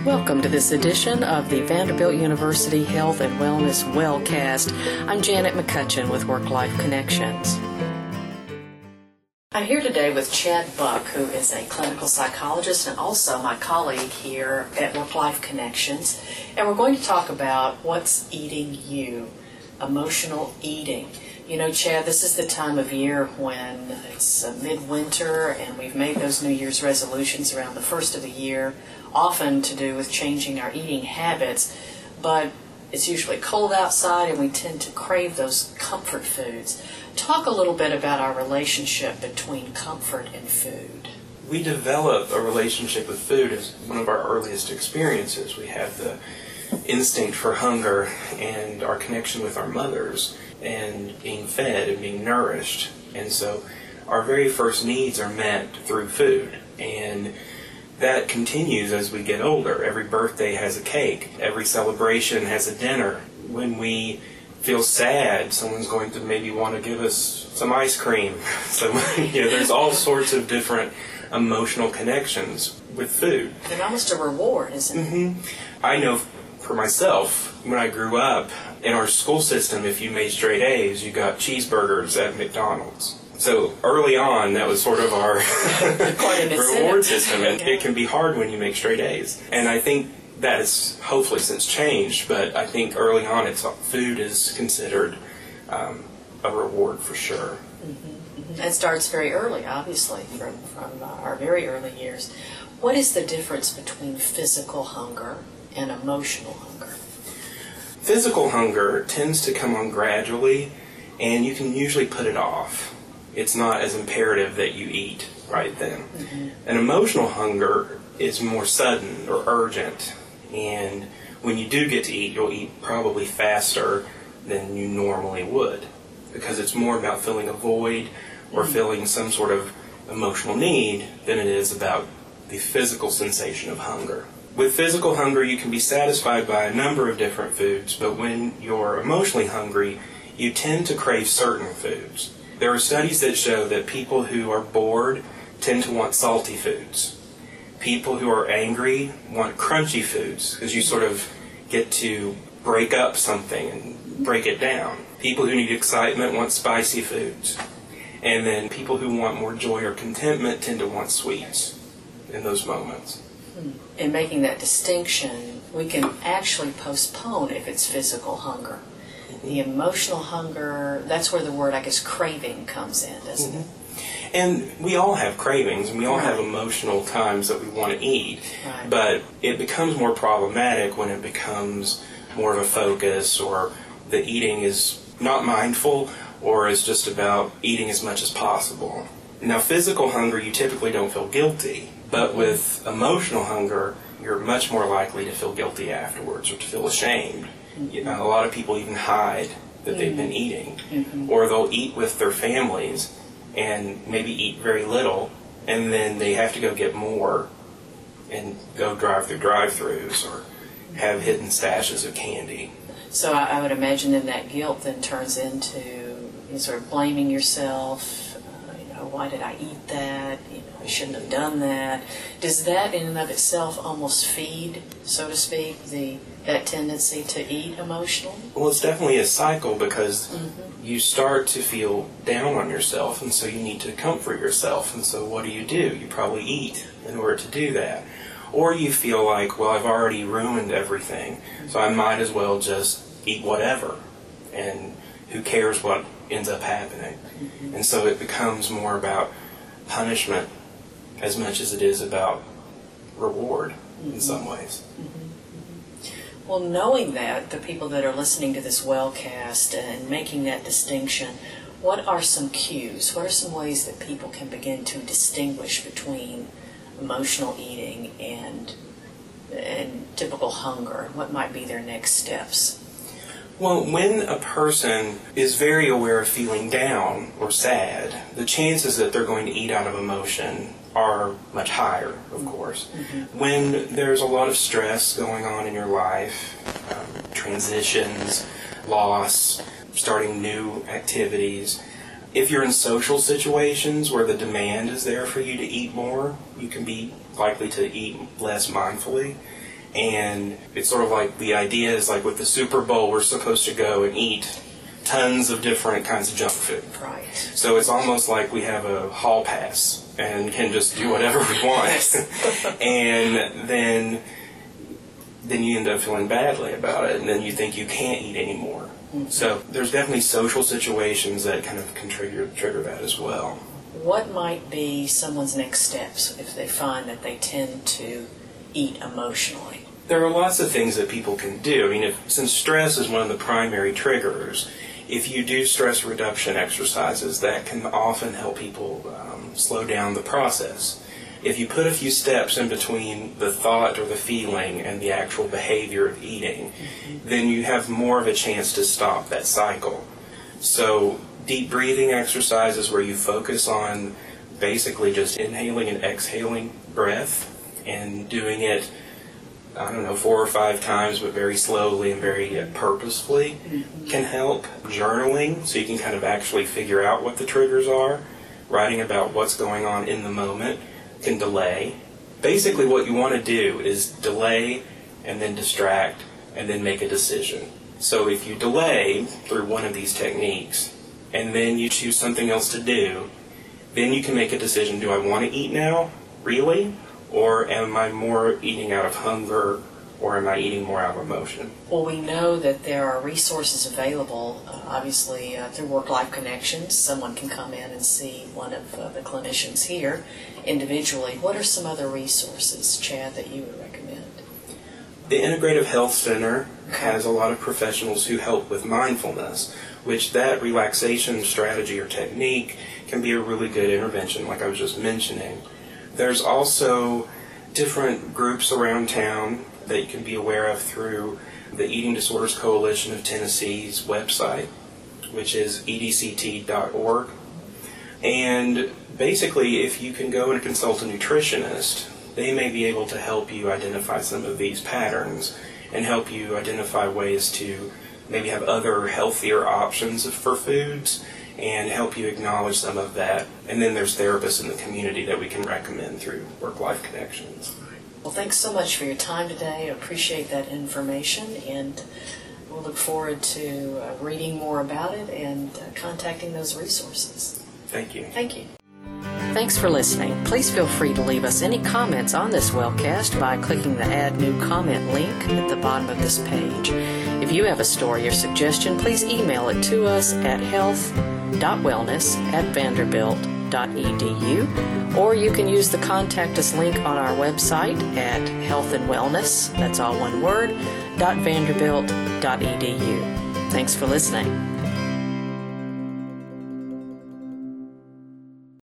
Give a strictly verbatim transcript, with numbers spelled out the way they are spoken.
Welcome to this edition of the Vanderbilt University Health and Wellness Wellcast. I'm Janet McCutcheon with Work-Life Connections. I'm here today with Chad Buck, who is a clinical psychologist and also my colleague here at Work-Life Connections. And we're going to talk about what's eating you, emotional eating. You know, Chad, this is the time of year when it's uh, midwinter and we've made those New Year's resolutions around the first of the year, often to do with changing our eating habits, but it's usually cold outside and we tend to crave those comfort foods. Talk a little bit about our relationship between comfort and food. We develop a relationship with food as one of our earliest experiences. We have the instinct for hunger and our connection with our mothers and being fed and being nourished. And so our very first needs are met through food. And that continues as we get older. Every birthday has a cake. Every celebration has a dinner. When we feel sad, someone's going to maybe want to give us some ice cream. So you know, there's all sorts of different emotional connections with food. It's almost a reward, isn't it? Mm-hmm. I know for myself, when I grew up, in our school system, if you made straight A's, you got cheeseburgers at McDonald's. So early on, that was sort of our reward system, and it can be hard when you make straight A's. And I think that has hopefully since changed, but I think early on, it's food is considered um, a reward for sure. Mm-hmm, mm-hmm. It starts very early, obviously, from, from uh, our very early years. What is the difference between physical hunger and emotional hunger? Physical hunger tends to come on gradually, and you can usually put it off. It's not as imperative that you eat right then. Mm-hmm. An emotional hunger is more sudden or urgent, and when you do get to eat, you'll eat probably faster than you normally would, because it's more about filling a void or mm-hmm. filling some sort of emotional need than it is about the physical sensation of hunger. With physical hunger, you can be satisfied by a number of different foods, but when you're emotionally hungry, you tend to crave certain foods. There are studies that show that people who are bored tend to want salty foods. People who are angry want crunchy foods, because you sort of get to break up something and break it down. People who need excitement want spicy foods. And then people who want more joy or contentment tend to want sweets in those moments. In making that distinction, we can actually postpone if it's physical hunger. The emotional hunger, that's where the word, I guess, craving comes in, doesn't mm-hmm. it? And we all have cravings, and we all right. have emotional times that we want to eat. Right. But it becomes more problematic when it becomes more of a focus, or the eating is not mindful, or is just about eating as much as possible. Now, physical hunger, you typically don't feel guilty. But with emotional hunger, you're much more likely to feel guilty afterwards or to feel ashamed. Mm-hmm. You know, a lot of people even hide that they've been eating. Mm-hmm. Or they'll eat with their families and maybe eat very little, and then they have to go get more and go drive through drive-thrus or have hidden stashes of candy. So I, I would imagine then that guilt then turns into you know, sort of blaming yourself. Uh, you know, why did I eat that? You know, I shouldn't have done that. Does that in and of itself almost feed, so to speak, the that tendency to eat emotionally? Well, it's definitely a cycle, because mm-hmm. you start to feel down on yourself, and so you need to comfort yourself. And so what do you do? You probably eat in order to do that. Or you feel like, well, I've already ruined everything, so I might as well just eat whatever, and who cares what ends up happening. Mm-hmm. And so it becomes more about punishment as much as it is about reward mm-hmm. in some ways. Mm-hmm. Well, knowing that, the people that are listening to this wellcast and making that distinction, what are some cues? What are some ways that people can begin to distinguish between emotional eating and and typical hunger? What might be their next steps? Well, when a person is very aware of feeling down or sad, the chances that they're going to eat out of emotion are much higher, of course. Mm-hmm. When there's a lot of stress going on in your life, um, transitions, loss, starting new activities, if you're in social situations where the demand is there for you to eat more, you can be likely to eat less mindfully. And it's sort of like the idea is like with the Super Bowl, we're supposed to go and eat tons of different kinds of junk food. Right. So it's almost like we have a hall pass and can just do whatever we want. And then then you end up feeling badly about it, and then you think you can't eat anymore. Mm-hmm. So there's definitely social situations that kind of can trigger, trigger that as well. What might be someone's next steps if they find that they tend to eat emotionally? There are lots of things that people can do. I mean, if, since stress is one of the primary triggers, if you do stress reduction exercises, that can often help people um, slow down the process. If you put a few steps in between the thought or the feeling and the actual behavior of eating, mm-hmm. then you have more of a chance to stop that cycle. So deep breathing exercises where you focus on basically just inhaling and exhaling breath and doing it, I don't know, four or five times, but very slowly and very purposefully mm-hmm. can help. Journaling, so you can kind of actually figure out what the triggers are. Writing about what's going on in the moment can delay. Basically what you want to do is delay and then distract and then make a decision. So if you delay through one of these techniques and then you choose something else to do, then you can make a decision. Do I want to eat now? Really? Or am I more eating out of hunger, or am I eating more out of emotion? Well, we know that there are resources available, uh, obviously uh, through Work-Life Connections. Someone can come in and see one of uh, the clinicians here individually. What are some other resources, Chad, that you would recommend? The Integrative Health Center has a lot of professionals who help with mindfulness, which that relaxation strategy or technique can be a really good intervention, like I was just mentioning. There's also different groups around town that you can be aware of through the Eating Disorders Coalition of Tennessee's website, which is E D C T dot org. And basically, if you can go and consult a nutritionist, they may be able to help you identify some of these patterns and help you identify ways to maybe have other healthier options for foods and help you acknowledge some of that. And then there's therapists in the community that we can recommend through Work-Life Connections. Well, thanks so much for your time today. I appreciate that information, and we'll look forward to uh, reading more about it and uh, contacting those resources. Thank you. Thank you. Thanks for listening. Please feel free to leave us any comments on this wellcast by clicking the Add New Comment link at the bottom of this page. If you have a story or suggestion, please email it to us at health dot wellness at vanderbilt dot e d u, or you can use the Contact Us link on our website at health and wellness, that's all one word, dot vanderbilt dot e d u. Thanks for listening.